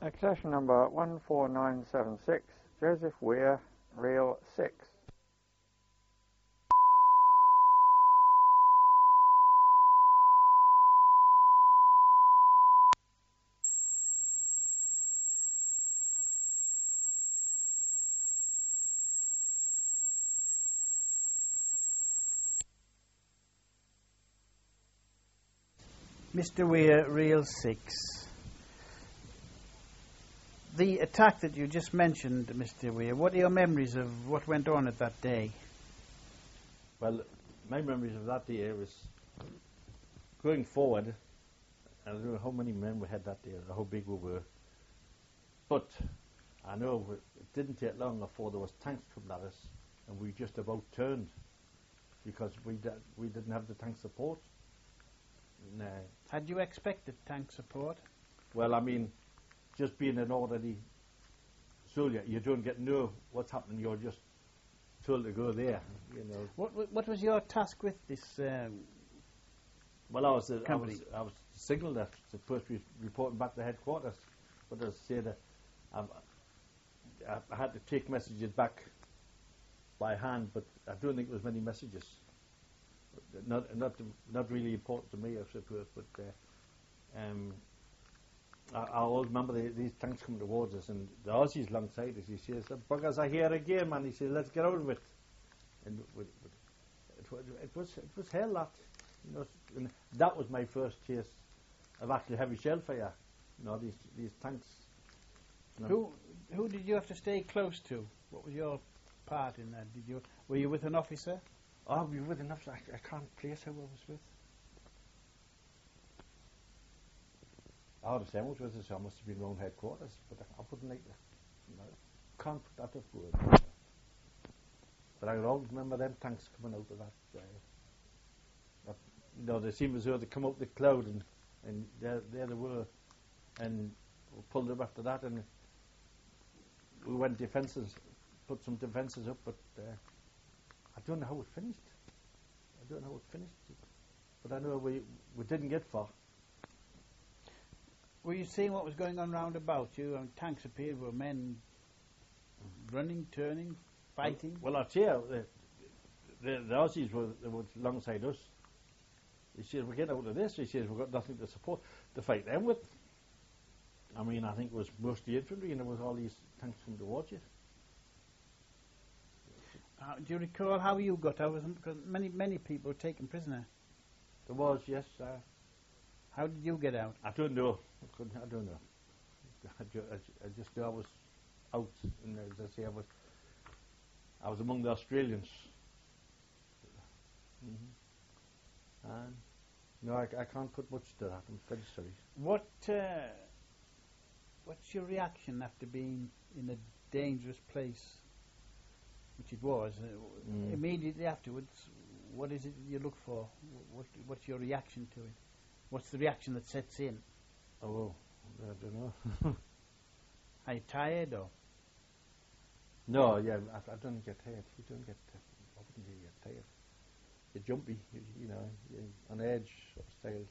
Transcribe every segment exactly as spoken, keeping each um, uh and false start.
Accession number one four nine seven six, Joseph Weir, Reel six. Mister Weir, Reel six. The attack that you just mentioned, Mister Weir, what are your memories of what went on at that day? Well, my memories of that day was going forward. I don't know how many men we had that day, or how big we were. But I know it didn't take long before there was tanks coming at us, and we just about turned because we d we didn't have the tank support. No. Had you expected tank support? Well, I mean, just being an orderly soldier, you don't get to know what's happening. You're just told to go there. You know. What What, what was your task with this? Um, well, I was uh, I company? was I was signalled that supposed to be reporting back to headquarters, but as I said, uh, I, I had to take messages back by hand, but I don't think there was many messages. Not not not really important to me, I suppose, but uh, um, I, I always remember the, these tanks coming towards us, and the Aussies alongside us. He says, "The buggers are here again, man." He says, "Let's get out of it." And with, with, it, was, it was it was hell, that. You know, and that was my first taste of actually heavy shell fire. You know, these these tanks. You know. Who Who did you have to stay close to? What was your part in that? Did you Were you with an officer? Oh, we were with enough. I, I can't place who I was with. I would have said I was with us, so I must have been around headquarters, but I, I wouldn't like to. You know, can't put that up word. But I always remember them tanks coming out of that. Uh, that you know, they seemed as though they come out the cloud, and and there, there they were, and we pulled up after that, and we went defences, put some defences up, but. Uh, I don't know how it finished. I don't know how it finished. But I know we we didn't get far. Were you seeing what was going on round about you? And tanks appeared, were men running, turning, fighting? Well, well I'll tell you, the, the, the Aussies were, they were alongside us. He says, we get out of this. He says, we've got nothing to support to fight them with. I mean, I think it was mostly infantry, and there was all these tanks coming towards you. Uh, do you recall how you got out of them? Because many, many people were taken prisoner. There was, yes. Uh, how did you get out? I don't know. I, couldn't, I don't know. I, ju I, ju I just know I was out, and as I say, I was, I was among the Australians. Mm-hmm. And no, I, I can't put much to that. I'm very sorry. What, uh, what's your reaction after being in a dangerous place? Which it was. Uh, mm. Immediately afterwards, what is it you look for? What, what's your reaction to it? What's the reaction that sets in? Oh, I don't know. Are you tired or? No, yeah, I, I don't get tired. You don't get. I wouldn't really get tired. You're jumpy, you, you know, you're on edge sort of style.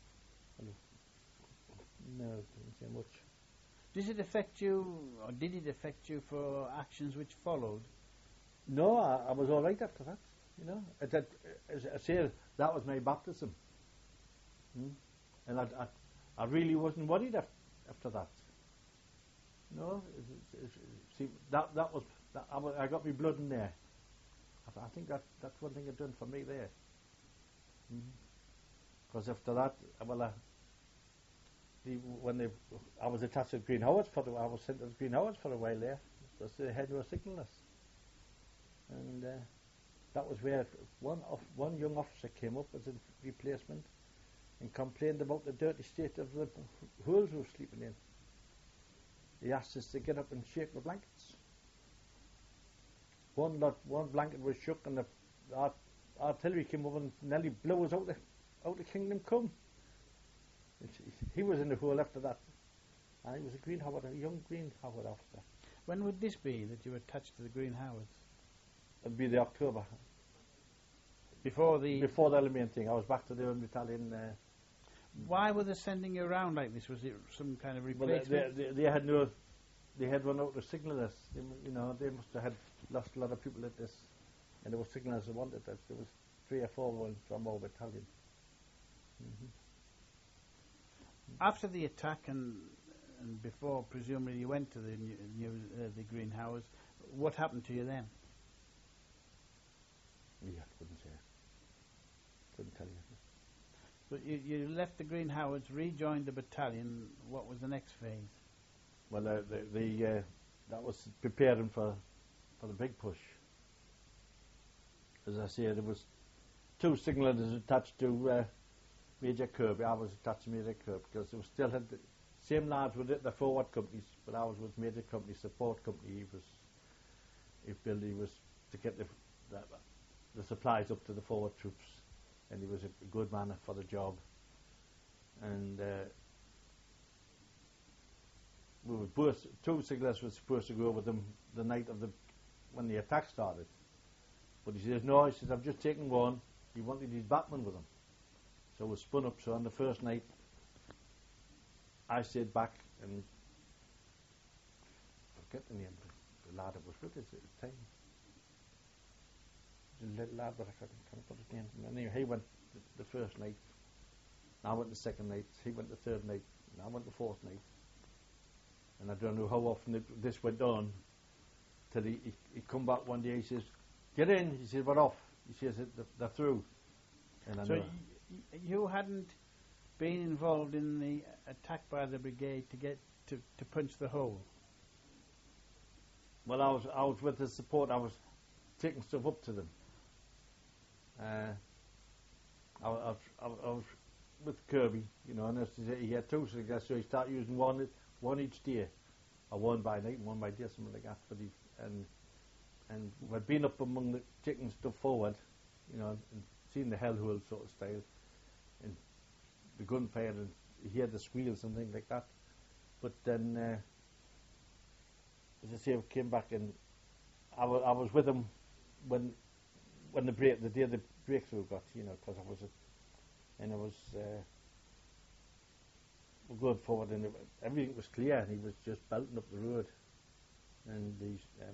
No, it doesn't say much. Does it affect you, or did it affect you for actions which followed? No, I, I was all right after that. You know, I, that, as I say, that was my baptism, hmm? and I, I, I really wasn't worried af after that. No, it, it, it, see, that that was that I, I got my blood in there. I, I think that that's one thing it done for me there. Because mm-hmm. after that, well, uh, the, when they, I was attached to Green Howards for the, I was sent to Green Howards for a while there, because they had no signal us. And uh, that was where one of one young officer came up as a replacement and complained about the dirty state of the holes we were sleeping in. He asked us to get up and shake the blankets. One lot, one blanket was shook, and the art, artillery came over and nearly blew us out the out the kingdom come. It's, he was in the hole after that, and he was a Green Howard, a young Green Howard officer. When would this be that you were attached to the Green Howards? It'd be the October. Before the... Before the Alamein thing. I was back to the Battalion. Uh, why were they sending you around like this? Was it some kind of Well, they, replacement? they, they had no, they had run out of signallers. They, mu- you know, they must have had lost a lot of people at this, and there were signallers who wanted that. There was three or four ones from our battalion. Mm-hmm. After the attack and and before, presumably you went to the new, new uh, the Green Hours. What happened to you then? Yeah, couldn't say. Couldn't tell you. So you, you left the Green Howards, rejoined the battalion. What was the next phase? Well, uh, the, the uh, that was preparing for for the big push. As I say, there was two signallers attached to uh, Major Kirby. I was attached to Major Kirby because they still had the same lads with it, the forward companies, but I was with Major Company Support Company. He was, if Billy was to get the, the the supplies up to the forward troops, and he was a good man for the job. And uh, we were both, two signallers were supposed to go with them the night of the when the attack started. But he says, no, he says, I've just taken one. He wanted his Batman with him. So we spun up. So on the first night, I stayed back and I forget the name of the lad that was with us at the time. The little lad, but I can't, can't put his name. Anyway, he went the, the first night. I went the second night. He went the third night. And I went the fourth night. And I don't know how often it, this went on. Till he, he, he come back one day. He says, "Get in." He says, "We're off." He says, "They're, they're through." And I So know. y- y- you hadn't been involved in the attack by the brigade to get to, to punch the hole. Well, I was I was with the support. I was taking stuff up to them. Uh, I, I, was, I, was- I was with Kirby, you know, and as he said, he had two cigarettes, so he started using one one each day, or one by night and one by day, something like that. But he and and we'd been up among the taking stuff forward, you know, and seen the hellhole sort of style, and the gunfire, and he had the squeals and things like that. But then, uh, as I say, I came back and I, wa- I was with him when when the break, the day the breakthrough got, you know, because I was, a, and I was uh, we going forward, and it, everything was clear, and he was just belting up the road, and these um,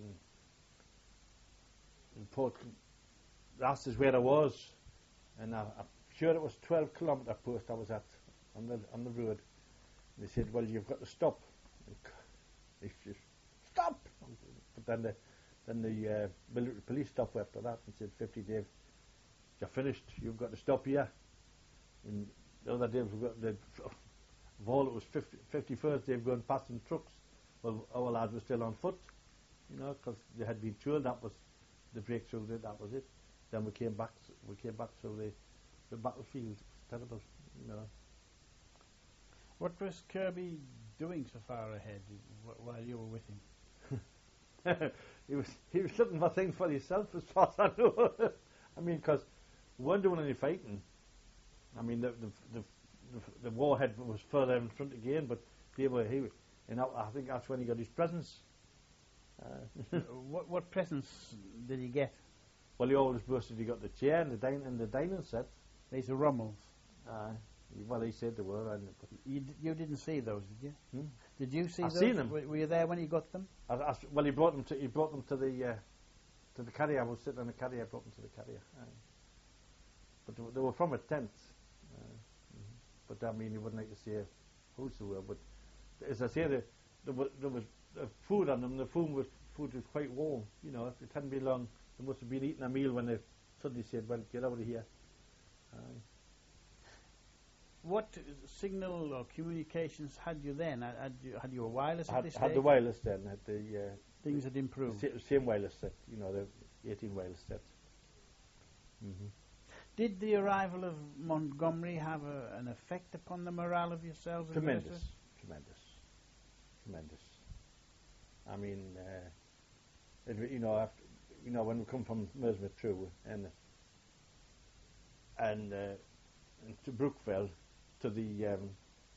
the report asked us where I was, and I, I'm sure it was twelve kilometre post I was at on the on the road. They said, "Well, you've got to stop." They just stop. But then the then the uh, military police stopped after that and said, "fifty, Dave, you're finished. You've got to stop here." And the other day we got the of all it was fifty, fifty-first. They've gone past in trucks. Well, our lads were still on foot, you know, because they had been told that was the breakthrough. That was it. Then we came back. We came back through the the battlefield. It was terrible, you know. What was Kirby doing so far ahead wh- while you were with him? he was he was looking for things for himself, as far as I know. I mean, because we weren't doing any fighting. I mean, the the the, the, the warhead was further in front again, but they were he, and I, I think that's when he got his presents. Uh, what what presents did he get? well, he always boasted he got the chair and the din- and the dining set. These are Rummels. Uh, well, he said they were. And You, d- you didn't see those, did you? hmm? Did you see I've those? seen them. Were, were you there when he got them? I, I, well, he brought them to he brought them to the uh, to the carrier. I was sitting on the carrier. I brought them to the carrier. Aye. But they were, they were from a tent. Uh, mhm. But I mean, you wouldn't like to say whose they were. But as I say, the, there, was, there was uh, food on them. The food was food was quite warm. You know, if it hadn't been long, they must have been eating a meal when they suddenly said, "Well, get out of here." Aye. What signal or communications had you then? Had, had you had you a wireless at Had, this had stage? the wireless then. Had the uh, Things had improved. sa- same wireless set. You know, the eighteen wireless set. Mm-hmm. Did the arrival of Montgomery have a, an effect upon the morale of yourselves? and Tremendous, ministers? tremendous, tremendous. I mean, uh, it, you know, after, you know, when we come from Mersmouth through and and, uh, and to Brookville, to the, um,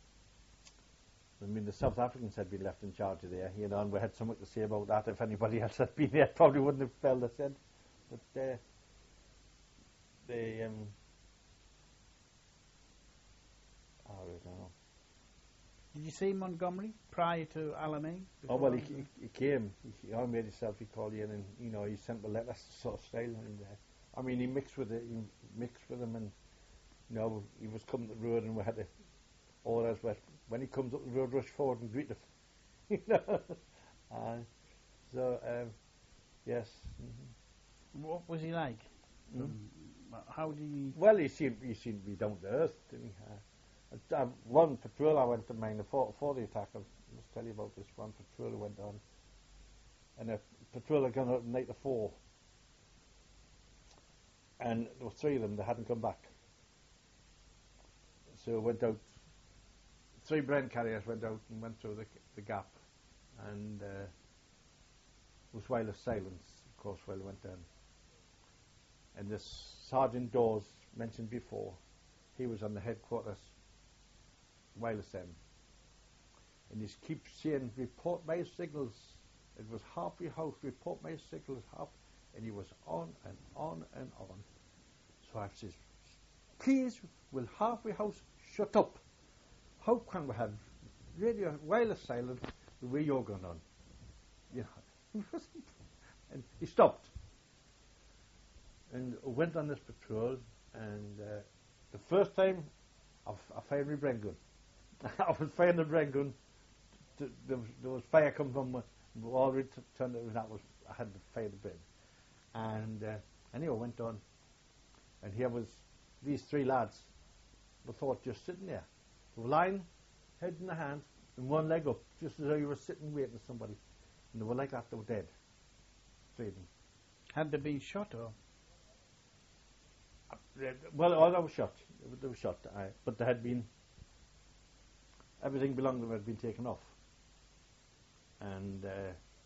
I mean, the South Africans had been left in charge of there, you know, and we had something to say about that. If anybody else had been there, probably wouldn't have felt the said, but uh, they, um, oh, No. Did you see Montgomery prior to Alamein? Oh well, he, he, he came. He, he made himself. He called in, and you know, he sent the letters sort of style. And uh, I mean, he mixed with it. He mixed with them, and you know, he was coming to the road, and we had to orders. But when he comes up the road, rush forward and greet him. You know. Uh, so um, yes. Mm-hmm. What was he like? Mm. Um, how did he? Well, he seemed he seemed to be down to earth, didn't he? Uh, uh, one patrol I went to mine before, before the attack. I must tell you about this. One patrol went on, and a patrol had gone out the night before, and there were three of them. They hadn't come back, so went out. Three Brent carriers went out and went through the the gap, and uh, it was while of silence, of course, while they went down. And this Sergeant Dawes mentioned before, he was on the headquarters wireless end, and he keeps saying, "Report my signals." It was Harvey House, report my signals, half, and he was on and on and on. So I says, "Please, will Harvey House shut up? How can we have radio wireless silence the way you're going on?" You know, and he stopped and went on this patrol. And uh, the first time, I, f- I fired my Bren gun. I was firing the Bren gun. T- t- there, was, there was fire coming from. Uh, we already t- turned it. That was I had to fire the Bren. And uh, anyway, went on. And here was these three lads. We thought just sitting there, lying, head in the hand, and one leg up, just as though you were sitting waiting for somebody. And they were like that. They were dead. Three of them. Had they been shot or? Uh, well, all they were shot. They were shot. Aye. But there had been everything belonging to them had been taken off. And uh,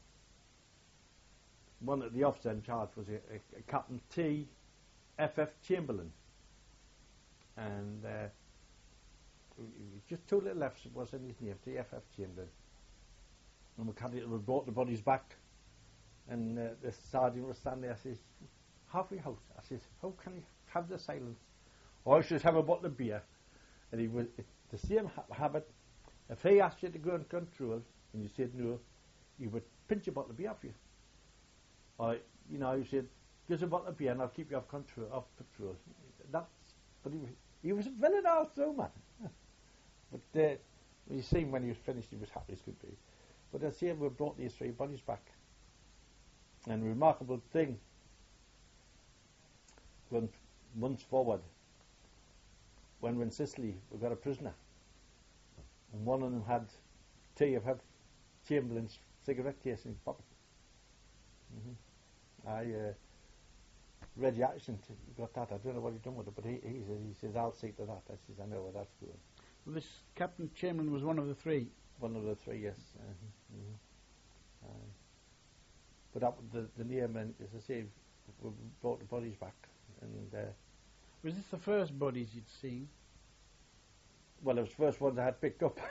one of the officer in charge was a, a, a Captain T. F F Chamberlain, and uh, just two little F's was in his name, T. F F Chamberlain. And we carried, we brought the bodies back, and uh, the sergeant was standing there. I says, "Halfway House." I says, "How can you have the silence?" "Oh, I should have a bottle of beer." And he was the same ha- habit. If he asked you to go on control and you said no, he would pinch a bottle of beer for you. Or, you know, he said, "Give us a bottle of beer and I'll keep you off control, off patrol." That's, but he was, he was a villain also, man. But uh, you see, when he was finished, he was happy as could be. But I say we brought these three bodies back. And a remarkable thing, going months forward, when we're in Sicily, we got a prisoner. And one of them had T F F Chamberlain's cigarette case in his pocket. Mm-hmm. I uh, read the accent, he got that. I don't know what he done with it, but he, he, says, he says, "I'll see to that." I says, "I know where that's going." Well, this Captain Chamberlain was one of the three. One of the three, yes. Uh-huh. Mm-hmm. Uh, but that, the, the name, and as I say, we brought the bodies back. And uh, was this the first bodies you'd seen? Well, it was the first ones I had picked up.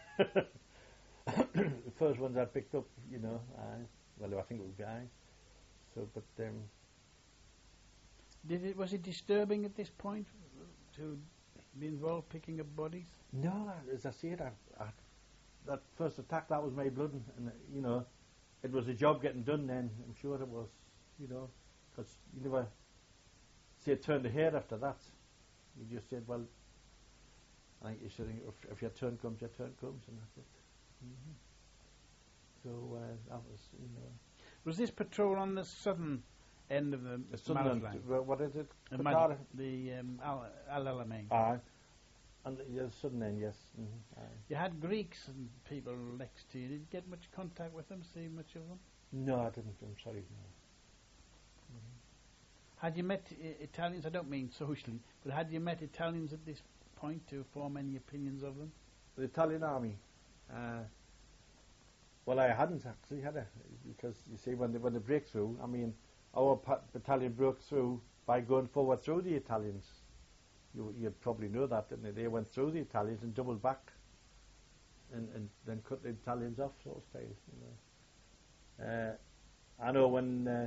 The first ones I picked up, you know. Uh, well, I think it would be I. So, but um, did it was it disturbing at this point to be involved picking up bodies? no, as I said, I, I, that first attack, that was my blood, and, and uh, you know, it was a job getting done. Then I'm sure it was, you know, because you never say turn the head after that. You just said, well, I think you should think if, if your turn comes, your turn comes, and that's it. Mm-hmm. So uh, that was, you know. Was this patrol on the southern end of the The Sunderland, line? uh, what is it? The, Qatar? Mad- the um, Al, Al Alamein. Aye. And the yeah, southern end, yes. Mm-hmm. Aye. You had Greeks and people next to you. Did you get much contact with them? See much of them? No, I didn't. I'm sorry. No. Had you met I- Italians? I don't mean socially, but had you met Italians at this point to form any opinions of them? The Italian army. Uh, well, I hadn't actually, had I? Because you see, when they when they break through, I mean, our pa- battalion broke through by going forward through the Italians. You you probably know that, didn't they? They went through the Italians and doubled back, and, and then cut the Italians off, sort of style. You know. Uh, I know when uh,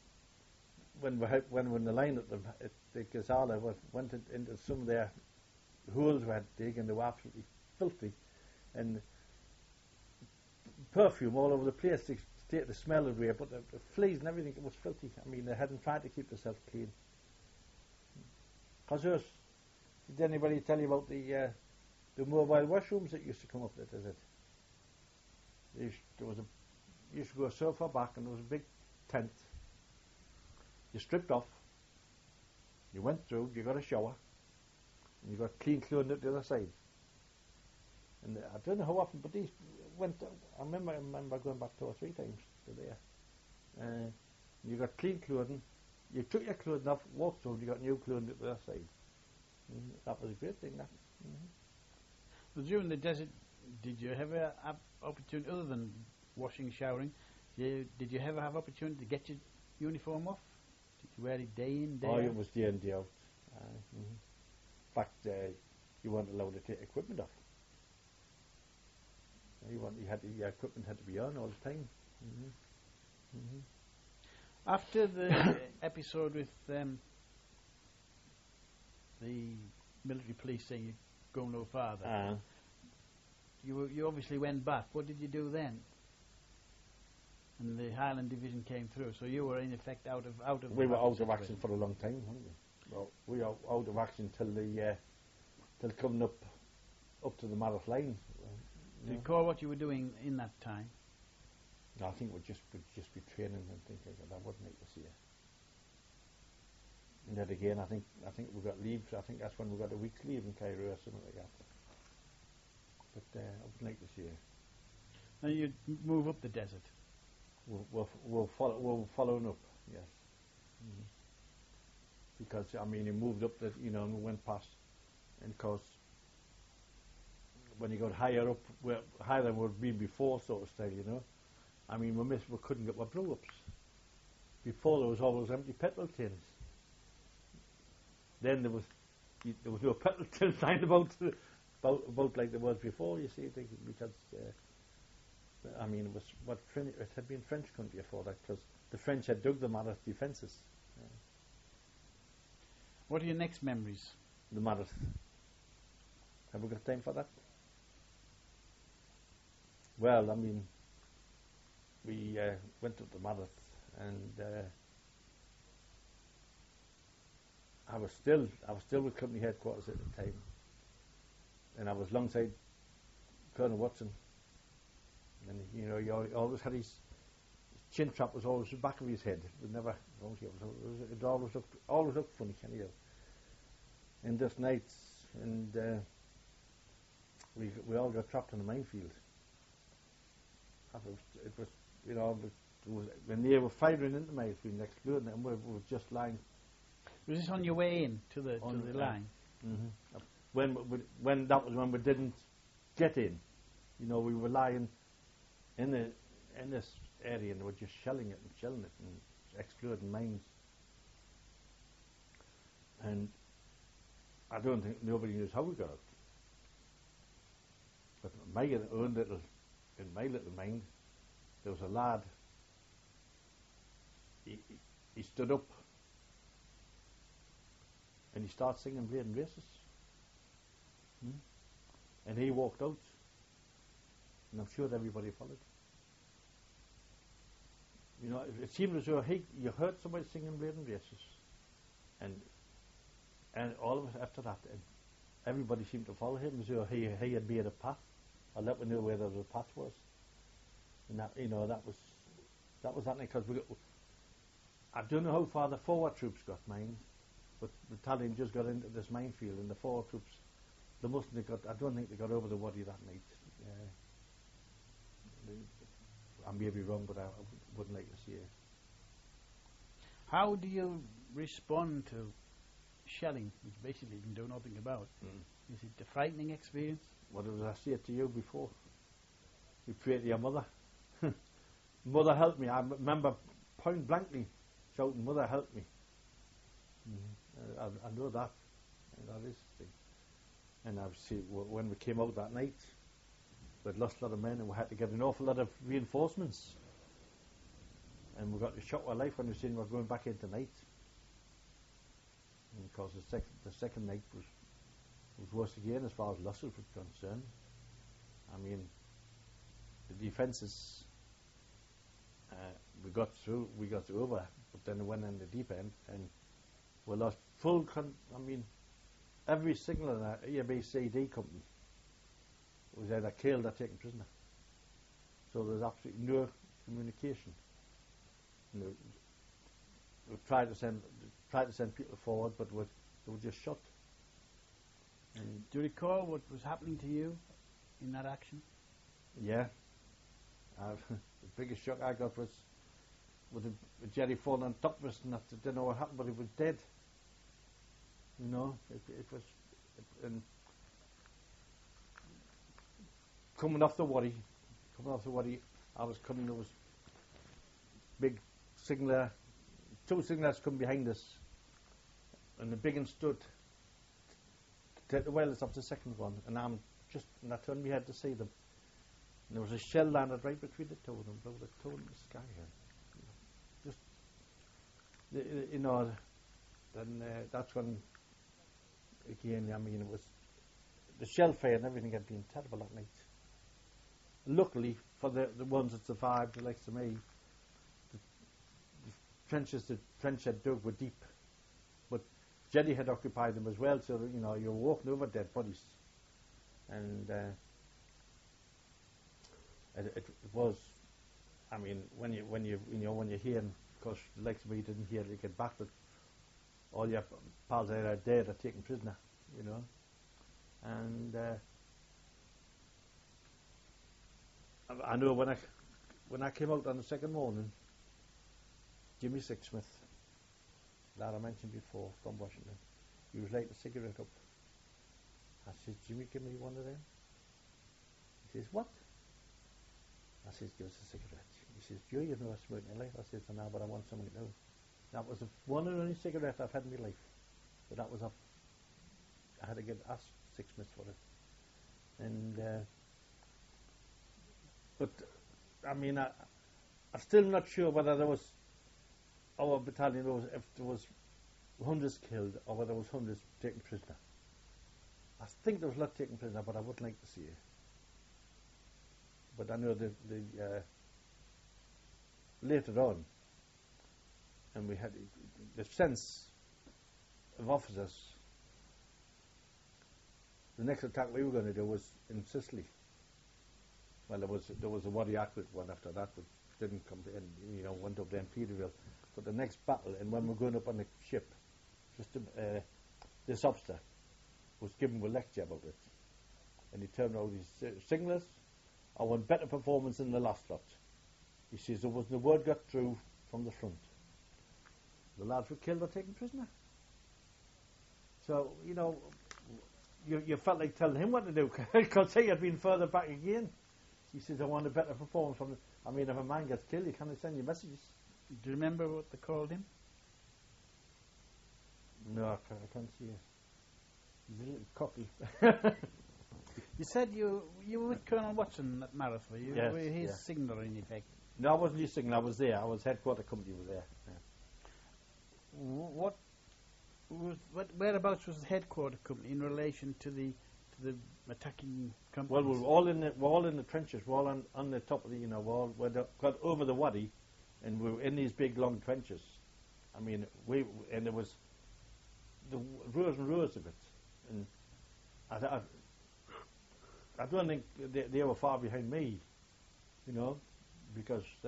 when we had, when we were in the line at the at the Gazala, we went in, into some of their holes we had to dig, and they were absolutely filthy, and perfume all over the place to take the smell away, but the, the fleas and everything, it was filthy. I mean, they hadn't tried to keep themselves clean. Because there's, did anybody tell you about the uh, the mobile washrooms that used to come up there, does it? There, used, there was a, you used to go so far back, and there was a big tent. You stripped off, you went through, you got a shower, and you got clean clothing at the other side. And uh, I don't know how often, but these went. I remember, I remember going back two or three times to there. Uh, you got clean clothing. You took your clothing off, walked through, and you got new clothing at the other side. Mm, that was a great thing. That. Mm-hmm. Well, during the desert, did you ever have opportunity other than washing, showering? Did you, did you ever have opportunity to get your uniform off? Did you wear it day in, day oh, out? Oh, it was day in, day out. Uh, mm-hmm. In fact, uh, you weren't allowed to take equipment off. You, want, you had to, your equipment had to be on all the time. Mm-hmm. Mm-hmm. After the episode with um, the military police saying you go no farther, uh, you were, you obviously went back. What did you do then? And the Highland Division came through, so you were in effect out of out of. We were out situation. of action for a long time, weren't we? Well, we were out of action till the uh, till coming up up to the Mareth line. Do you recall what you were doing in that time? No, I think we'd just we'd just be training and things like that. That wouldn't make us here. And then again, I think I think we got leave. I think that's when we got a week's leave in Cairo or something like that. But uh, I wouldn't like this year. Now you move up the desert. We'll we'll, we'll follow we'll following up. Yes. Mm-hmm. Because I mean, he moved up the you know and we went past, and cause. When you got higher up, where higher than would be before, sort of style, you know. I mean, we missed, we couldn't get our blow-ups. Before there was always empty petrol tins. Then there was you, there was no petrol tin sign about, about about like there was before. You see, because uh, I mean, it was what French, it had been French country before that, because the French had dug them out of defences. Yeah. What are your next memories? The Mareth. Have we got time for that? Well, I mean, we uh, went to the Mareth, and uh, I was still, I was still with company headquarters at the time, and I was alongside Colonel Watson, and you know, he always had his, his chin strap was always the back of his head. It was never, it was, it always looked, always looked funny, anyhow. And this night, and uh, we we all got trapped in a minefield. It was, it was, you know, it was, when they were firing into my field and exploding, and we, we were just lying. Was this on your way in to the on to the uh, line? Mm-hmm. When we, when that was when we didn't get in, you know, we were lying in the in this area, and they were just shelling it and shelling it and exploding mines. And I don't think nobody knows how we got out. But my own little. In my little mind, there was a lad. He, he, he stood up and he started singing Bladen Races. Hmm? And he walked out, and I'm sure everybody followed. You know, it, it seemed as though he, you heard somebody singing Bladen Races, and and all of us after that, and everybody seemed to follow him as though he he had made a path. I'll let me know where the path was, and that you know that was that was happening because we got, I don't know how far the forward troops got mined, but the battalion just got into this minefield, and the forward troops they mustn't have got. I don't think they got over the Wadi that night. Uh, I may be wrong, but I, I wouldn't like to see it. How do you respond to shelling, which basically you can do nothing about? Mm. Is it a frightening experience? What did I say to you before? You pray to your mother. Mother, help me. I remember point blankly shouting, "Mother, help me." Mm-hmm. I, I know that. And that is the thing. And obviously, w- when we came out that night, we'd lost a lot of men, and we had to get an awful lot of reinforcements. And we got the shock of our life when we seen we were going back in tonight. And because the, sec- the second night was was worse again as far as losses were concerned. I mean, the defences, uh, we got through, we got over, but then it went in the deep end, and we lost full, con- I mean, every signal in our A B C D company was either killed or taken prisoner. So there was absolutely no communication. You know, we tried to send, tried to send people forward, but we, they were just shot. And do you recall what was happening to you in that action? Yeah. Uh, the biggest shock I got was with, the, with Jerry falling on top of us, and I didn't know what happened, but he was dead. You know, it, it was, it, and coming off the worry, coming off the worry, I was coming, there was big signaller, two signallers come behind us, and the big one stood to take the wireless off the second one, and I'm just, and I turned my head to see them, and there was a shell landed right between the two of them, there was a toe in the sky here. Just, you know, then uh, that's when, again, I mean, it was, the shell fire and everything had been terrible that night. Luckily, for the, the ones that survived, the likes of me, the, the trenches the trench had dug were deep, but Jenny had occupied them as well, so, you know, you were walking over dead bodies. And uh, it, it, it was, I mean, when you when you you know when you hear, of course, the likes of me didn't hear it, you get back that all your pals there are dead or taken prisoner, you know, and uh, I, I know when I when I came out on the second morning, Jimmy Sixsmith, that I mentioned before, from Washington, he was lighting a cigarette up. I said, Jimmy, give me one of them. He says, what? I says, give us a cigarette. He says, Joe, you've never smoked in your life. I said, no, but I want something new. That was the one and only cigarette I've had in my life. But that was a, I had to get asked Sixsmith for it. And, uh, but, I mean, I, I'm still not sure whether there was, our battalion, was, if there was hundreds killed or whether there was hundreds taken prisoner. I think there was a lot taken prisoner, but I would like to see it. But I know that the, uh, later on, and we had the sense of officers, the next attack we were going to do was in Sicily. Well, there was there was a Wadi Akrit one after that, which didn't come to end, you know, went up there in Peterville. But the next battle, and when we were going up on the ship, just uh, this officer was given a lecture about it, and he turned around his uh, signallers, I want better performance than the last lot. He says there wasn't a word got through from the front. The lads were killed or taken prisoner. So, you know, you, you felt like telling him what to do, because he had been further back again. He says, I want a better performance from the... I mean, if a man gets killed, you can't send you messages. Do you remember what they called him? No, I can't, I can't see it. He's a little cocky. You said you you were with Colonel Watson at Marathon. You Yes, were his yeah. signaller, in effect. No, I wasn't his signaller, I was there. I was headquarter company was there. Yeah. What was what whereabouts was the headquarter company in relation to the to the attacking companies? Well, we were all in the we're all in the trenches. We're all on, on the top of the you know we're all we got over the Wadi, and we were in these big long trenches. I mean, we and there was the rows and rows of it, and I, I, I don't think they, they were far behind me, you know, because uh,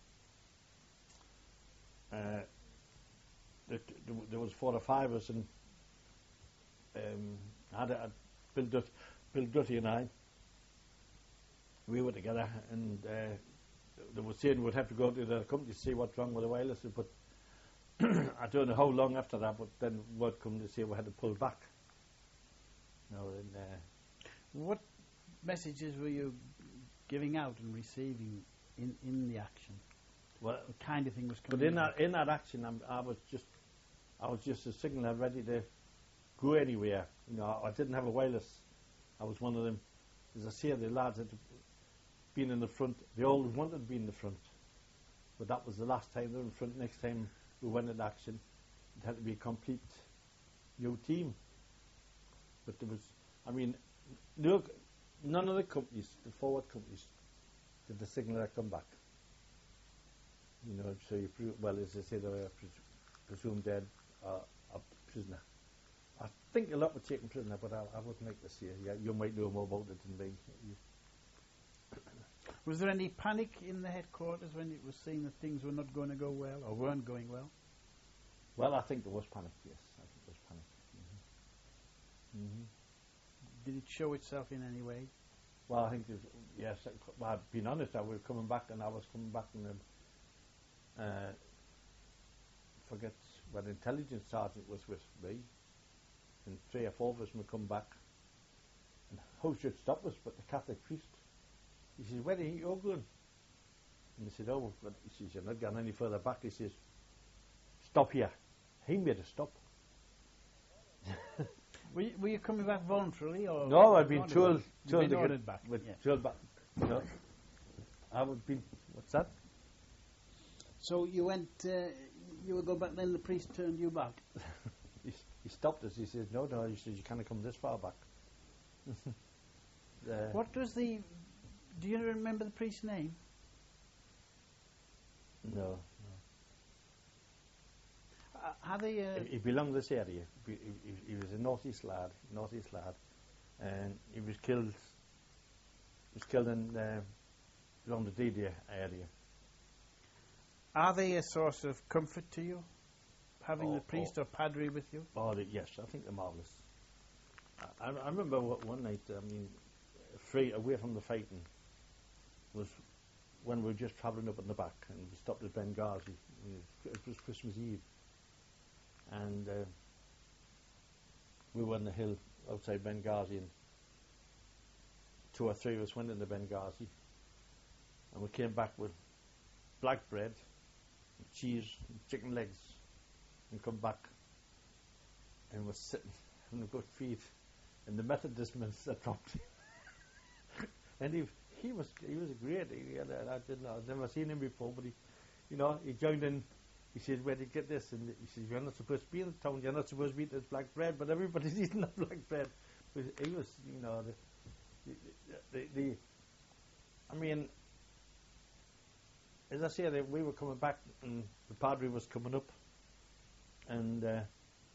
uh, the, the, there was four or five of us, and um, I had a, Bill, Dut, Bill Dutty and I, we were together, and uh, they were saying we'd have to go to the company to see what's wrong with the wireless, but I don't know how long after that, but then word come to say we had to pull back. You know, and, uh, what messages were you giving out and receiving in, in the action? well, What kind of thing was but coming in out? that in that action, I'm, I was just I was just a signaller ready to go anywhere. You know, I didn't have a wireless. I was one of them. As I say, the lads had been in the front. They always wanted to be in the front, but that was the last time they were in front. Next time we went into action, it had to be a complete new team. But there was I mean, no, none of the companies, the forward companies, did the signal that come back. You know, so you pre- well, as they say, they were pres- presumed dead, uh, a prisoner. I think a lot were taken prisoner, but I, I wouldn't like to say. Yeah, you might know more about it than me. You, Was there any panic in the headquarters when it was seen that things were not going to go well or weren't going well? well, I think there was panic. Yes, I think there was panic. Mm-hmm. Mm-hmm. Did it show itself in any way? Well, I think there's, yes. Well, I've been honest. I was coming back, and I was coming back, and um, uh, forget when intelligence sergeant was with me, and three or four of us would come back, and who should stop us but the Catholic priest? He says, "Where do you think you're going?" And he said, "Oh, well," he says, "you're not going any further back." He says, "Stop here." He made us stop. Were you, were you coming back voluntarily, or No, I'd been told, You'd told been to ordered get back. with- Yeah. told back. No, I would been. What's that? So you went, uh, you would go back. Then the priest turned you back. He, s- he stopped us. He says, "No, no." He says, "You can't come this far back." uh, What was the? Do you remember the priest's name? No. Uh, how they? Uh, He, he belonged to this area. He, he, he was a northeast lad, northeast lad, and he was killed. He was killed in uh, around the D D area. are they a source of comfort to you, having Oh, the priest oh. or padre with you? Oh, the, yes, I think they're marvellous. I, I, I remember what one night, I mean, free away from the fighting, was when we were just travelling up in the back, and we stopped at Benghazi. It was Christmas Eve, and uh, we were on the hill outside Benghazi, and two or three of us went into Benghazi, and we came back with black bread, and cheese, and chicken legs, and come back, and was sitting on a good feed, and the Methodist minister dropped him. And he he was he was a great. He had a, I didn't I'd never seen him before, but he, you know, he joined in. He said, "Where did you get this?" And he says, "You're not supposed to be in the town. You're not supposed to eat this black bread." But everybody's eating that black bread. But he was, you know, the the, the, the I mean, as I say, that we were coming back, and the padre was coming up, and uh,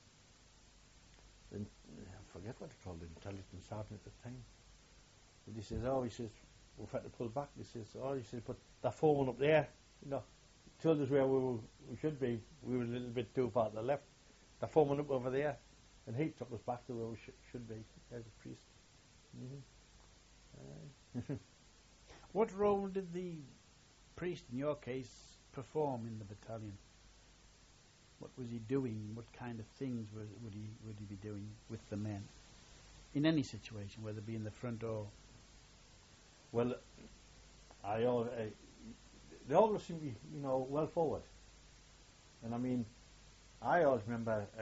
and I forget what they called him, intelligence sergeant at the time. But he says, "Oh," he says, "we've had to pull back." He says, "Oh," he says, "but that foreman up there, you know, told us where we, were, we should be. We were a little bit too far to the left. The foreman up over there, and he took us back to where we sh- should be as a priest." Mm-hmm. Uh, What role did the priest, in your case, perform in the battalion? What was he doing? What kind of things was, would he would he be doing with the men in any situation, whether it be in the front or? well, I al- uh, they always seem to be, you know, well forward. And I mean, I always remember uh,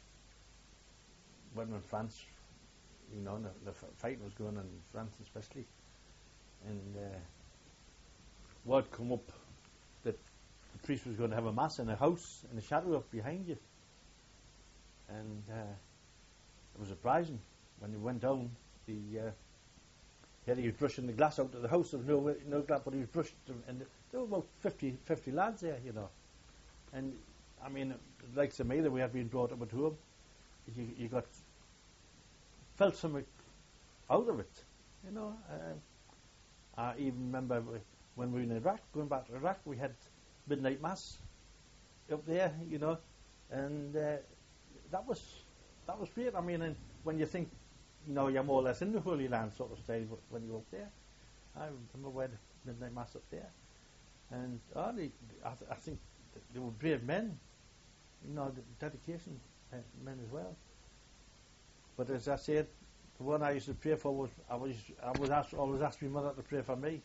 when in France, you know, the, the f- fighting was going on in France especially, and uh, word come up that the priest was going to have a mass in a house in the shadow up behind you, and uh, it was surprising when you went down. The uh, here he was brushing the glass out of the house. There was no no glass, but he was brushing them, and there were about fifty, fifty lads there, you know. And I mean, like to me, that we had been brought up at home, you, you got felt something out of it, you know. Uh, I even remember when we were in Iraq, going back to Iraq, we had midnight mass up there, you know, and uh, that was that was great. I mean, and when you think, you know, you're more or less in the Holy Land sort of stage when you're up there. I remember we had midnight mass up there, and oh, they, I, th- I think they were brave men, you know, the dedication uh, men as well. But as I said, the one I used to pray for was I was I was asked, always asked my mother to pray for me.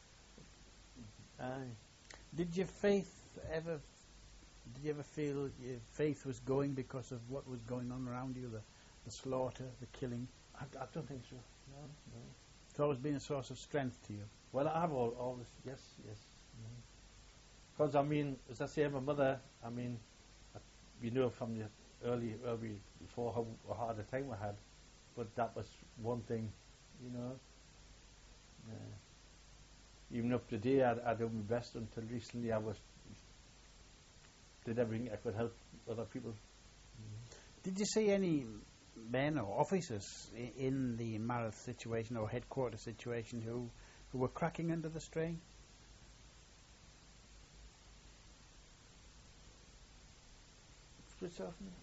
Aye. Did your faith ever? Did you ever feel your faith was going because of what was going on around you, the, the slaughter, the killing? I, I don't think so. No, no. It's always been a source of strength to you. Well, I have all, always, yes, yes. Because, I mean, as I say, my mother, I mean, I, you know from the early, early, before how, how hard a time we had, but that was one thing, you know. Uh, even up to today, I, I did my best until recently. I was did everything I could help other people. Did you see any men or officers i- in the Marith situation or headquarters situation who, who were cracking under the strain? Switch off now.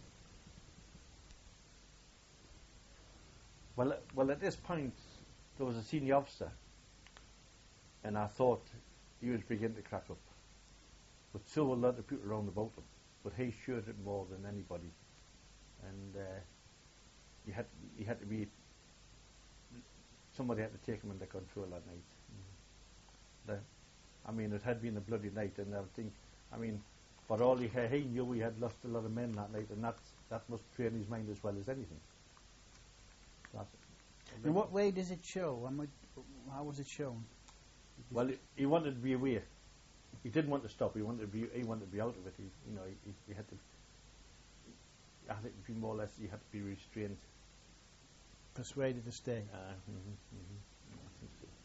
Well, uh, well, at this point, there was a senior officer, and I thought he was beginning to crack up. But so were a lot of people around about him. But he showed it more than anybody, and uh, you had you had to be somebody had to take him under control that night. Mm. The, I mean, it had been a bloody night, and I think, I mean, for all he, he knew, he had lost a lot of men that night, and that that must train his mind as well as anything. That's In what way does it show? Am I- How was it shown? Well, he, he wanted to be aware. He didn't want to stop. He wanted to be. He wanted to be out of it. He, you know, he, he had to. I think it'd be more or less he had to be restrained. Persuaded to stay. Uh, mm-hmm, mm-hmm. I think so.